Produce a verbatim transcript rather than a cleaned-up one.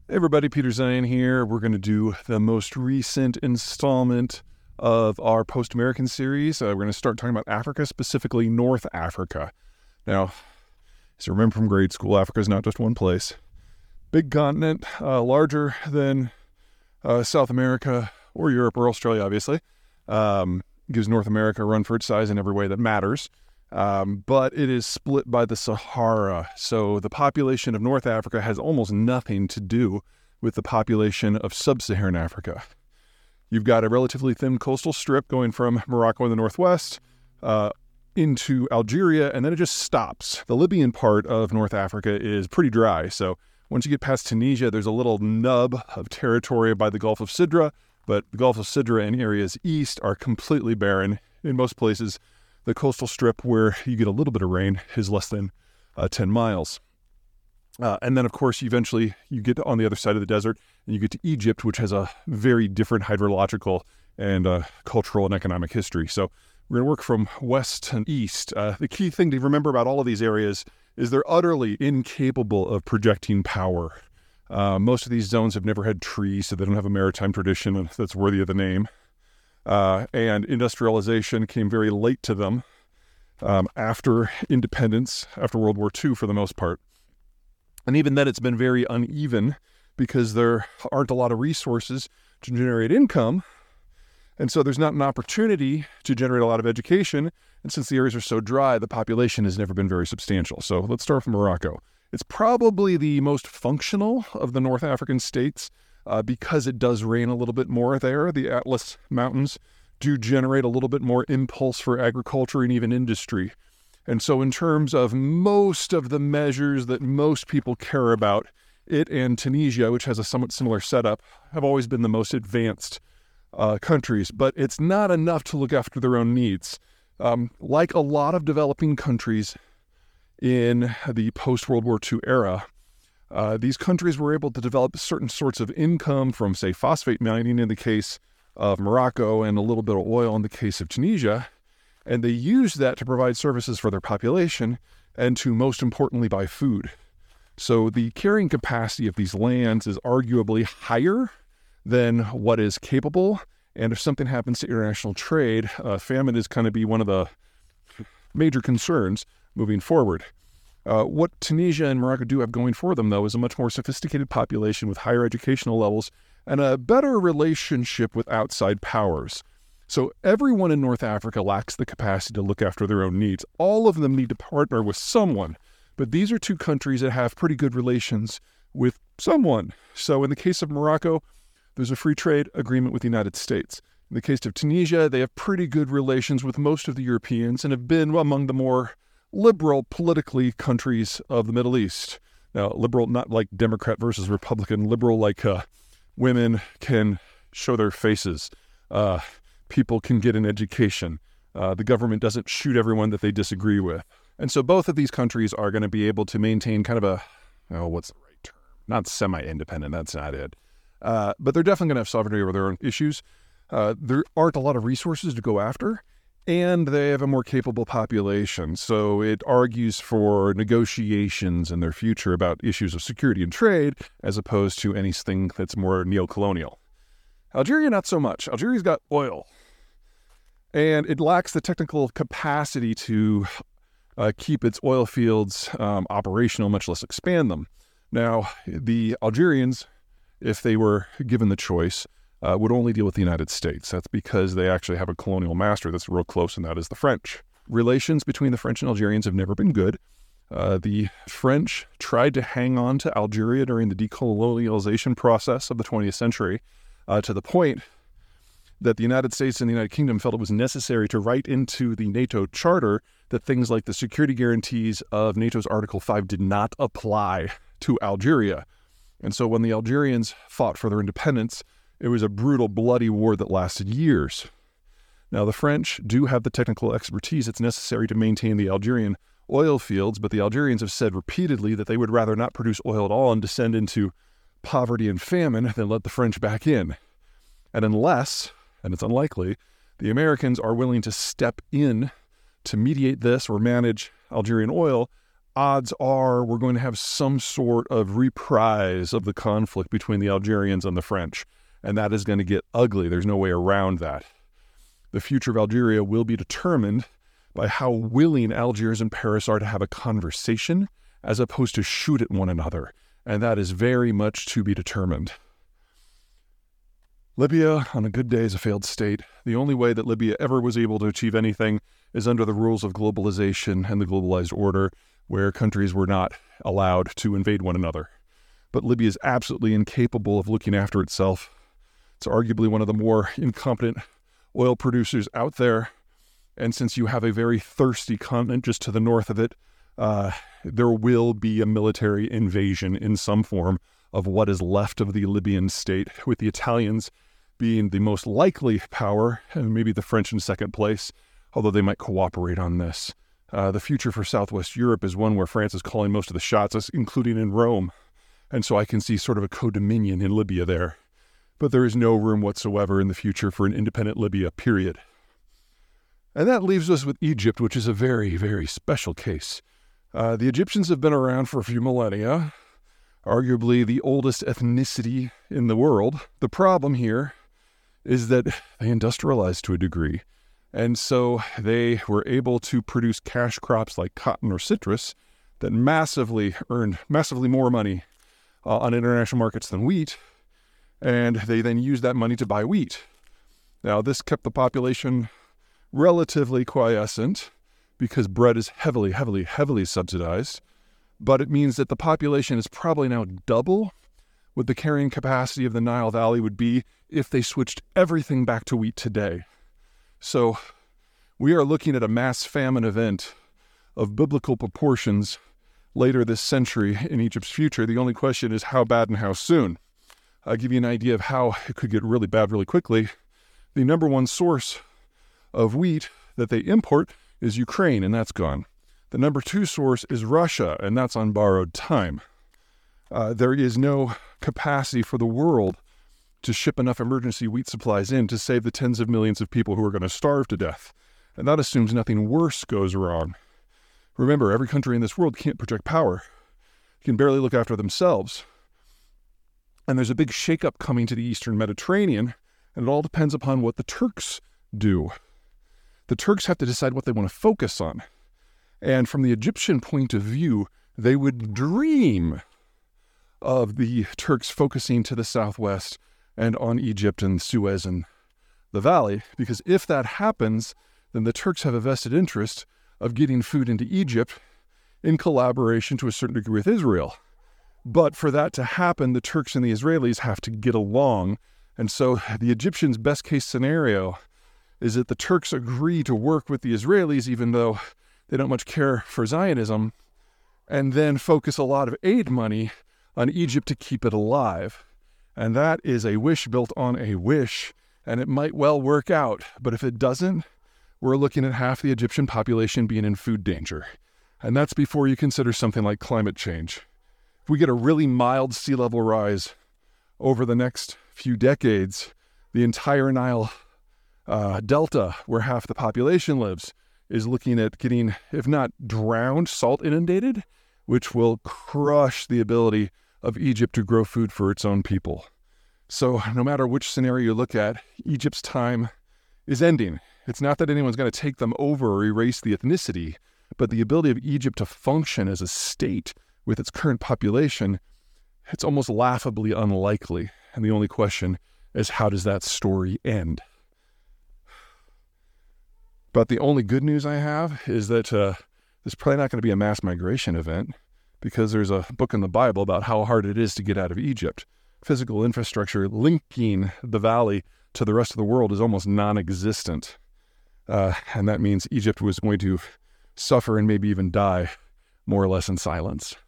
Hey everybody, Peter Zion here. We're going to do the most recent installment of our Post-American series. Uh, we're going to start talking about Africa, specifically North Africa. Now, as you remember from grade school, Africa is not just one place. Big continent, uh, larger than uh, South America or Europe or Australia, obviously. Um, gives North America a run for its size in every way that matters. Um, but it is split by the Sahara. So the population of North Africa has almost nothing to do with the population of sub-Saharan Africa. You've got a relatively thin coastal strip going from Morocco in the northwest uh, into Algeria, and then it just stops. The Libyan part of North Africa is pretty dry. So once you get past Tunisia, there's a little nub of territory by the Gulf of Sidra, but the Gulf of Sidra and areas east are completely barren. In most places, the coastal strip where you get a little bit of rain is less than uh, ten miles. Uh, and then, of course, eventually you get on the other side of the desert and you get to Egypt, which has a very different hydrological and uh, cultural and economic history. So we're going to work from west and east. Uh, the key thing to remember about all of these areas is they're utterly incapable of projecting power. Uh, most of these zones have never had trees, so they don't have a maritime tradition that's worthy of the name. Uh, and industrialization came very late to them um, after independence, after World War Two for the most part. And even then it's been very uneven because there aren't a lot of resources to generate income. And so there's not an opportunity to generate a lot of education. And since the areas are so dry, the population has never been very substantial. So let's start with Morocco. It's probably the most functional of the North African states. Uh, because it does rain a little bit more there. The Atlas Mountains do generate a little bit more impulse for agriculture and even industry. And so in terms of most of the measures that most people care about, it and Tunisia, which has a somewhat similar setup, have always been the most advanced uh, countries. But it's not enough to look after their own needs. Um, like a lot of developing countries in the post-World War Two era, Uh, these countries were able to develop certain sorts of income from, say, phosphate mining in the case of Morocco and a little bit of oil in the case of Tunisia. And they used that to provide services for their population and to, most importantly, buy food. So the carrying capacity of these lands is arguably higher than what is capable. And if something happens to international trade, uh, famine is going to be one of the major concerns moving forward. Uh, what Tunisia and Morocco do have going for them, though, is a much more sophisticated population with higher educational levels and a better relationship with outside powers. So everyone in North Africa lacks the capacity to look after their own needs. All of them need to partner with someone, but these are two countries that have pretty good relations with someone. So in the case of Morocco, there's a free trade agreement with the United States. In the case of Tunisia, they have pretty good relations with most of the Europeans and have been among the more liberal politically countries of the Middle East. Now, liberal, not like Democrat versus Republican, liberal like uh, women can show their faces, uh, people can get an education, uh, the government doesn't shoot everyone that they disagree with. And so both of these countries are going to be able to maintain kind of a, oh, what's the right term? Not semi-independent, that's not it. Uh, but they're definitely going to have sovereignty over their own issues. Uh, there aren't a lot of resources to go after, and they have a more capable population. So it argues for negotiations in their future about issues of security and trade, as opposed to anything that's more neo-colonial. Algeria, not so much. Algeria's got oil, and it lacks the technical capacity to uh, keep its oil fields um, operational, much less expand them. Now, the Algerians, if they were given the choice, Uh, would only deal with the United States. That's because they actually have a colonial master that's real close, and that is the French. Relations between the French and Algerians have never been good. Uh, the French tried to hang on to Algeria during the decolonialization process of the twentieth century uh, to the point that the United States and the United Kingdom felt it was necessary to write into the NATO charter that things like the security guarantees of NATO's Article five did not apply to Algeria. And so when the Algerians fought for their independence, it was a brutal, bloody war that lasted years. Now, the French do have the technical expertise that's necessary to maintain the Algerian oil fields, but the Algerians have said repeatedly that they would rather not produce oil at all and descend into poverty and famine than let the French back in. And unless, and it's unlikely, the Americans are willing to step in to mediate this or manage Algerian oil, odds are we're going to have some sort of reprise of the conflict between the Algerians and the French, and that is going to get ugly. There's no way around that. The future of Algeria will be determined by how willing Algiers and Paris are to have a conversation as opposed to shoot at one another, and that is very much to be determined. Libya, on a good day, is a failed state. The only way that Libya ever was able to achieve anything is under the rules of globalization and the globalized order, where countries were not allowed to invade one another. But Libya is absolutely incapable of looking after itself. It's arguably one of the more incompetent oil producers out there. And since you have a very thirsty continent just to the north of it, uh, there will be a military invasion in some form of what is left of the Libyan state, with the Italians being the most likely power, and maybe the French in second place, although they might cooperate on this. Uh, the future for Southwest Europe is one where France is calling most of the shots, including in Rome. And so I can see sort of a co-dominion in Libya there. But there is no room whatsoever in the future for an independent Libya, period. And that leaves us with Egypt, which is a very, very special case. Uh, the Egyptians have been around for a few millennia, arguably the oldest ethnicity in the world. The problem here is that they industrialized to a degree. And so they were able to produce cash crops like cotton or citrus that massively earned massively more money uh, on international markets than wheat. And they then used that money to buy wheat. Now, this kept the population relatively quiescent because bread is heavily, heavily, heavily subsidized. But it means that the population is probably now double what the carrying capacity of the Nile Valley would be if they switched everything back to wheat today. So we are looking at a mass famine event of biblical proportions later this century in Egypt's future. The only question is how bad and how soon. I'll give you an idea of how it could get really bad really quickly. The number one source of wheat that they import is Ukraine, and that's gone. The number two source is Russia, and that's on borrowed time. Uh, there is no capacity for the world to ship enough emergency wheat supplies in to save the tens of millions of people who are going to starve to death. And that assumes nothing worse goes wrong. Remember, every country in this world can't project power. They can barely look after themselves. And there's a big shakeup coming to the Eastern Mediterranean, and it all depends upon what the Turks do. The Turks have to decide what they want to focus on. And from the Egyptian point of view, they would dream of the Turks focusing to the southwest and on Egypt and Suez and the valley, because if that happens, then the Turks have a vested interest of getting food into Egypt in collaboration to a certain degree with Israel. But for that to happen, the Turks and the Israelis have to get along. And so the Egyptians' best case scenario is that the Turks agree to work with the Israelis, even though they don't much care for Zionism, and then focus a lot of aid money on Egypt to keep it alive. And that is a wish built on a wish, and it might well work out. But if it doesn't, we're looking at half the Egyptian population being in food danger. And that's before you consider something like climate change. If we get a really mild sea level rise over the next few decades, the entire Nile uh, Delta, where half the population lives, is looking at getting, if not drowned, salt inundated, which will crush the ability of Egypt to grow food for its own people. So no matter which scenario you look at, Egypt's time is ending. It's not that anyone's going to take them over or erase the ethnicity, but the ability of Egypt to function as a state with its current population, it's almost laughably unlikely. And the only question is, how does that story end? But the only good news I have is that uh, there's probably not going to be a mass migration event, because there's a book in the Bible about how hard it is to get out of Egypt. Physical infrastructure linking the valley to the rest of the world is almost non-existent. Uh, and that means Egypt was going to suffer and maybe even die more or less in silence.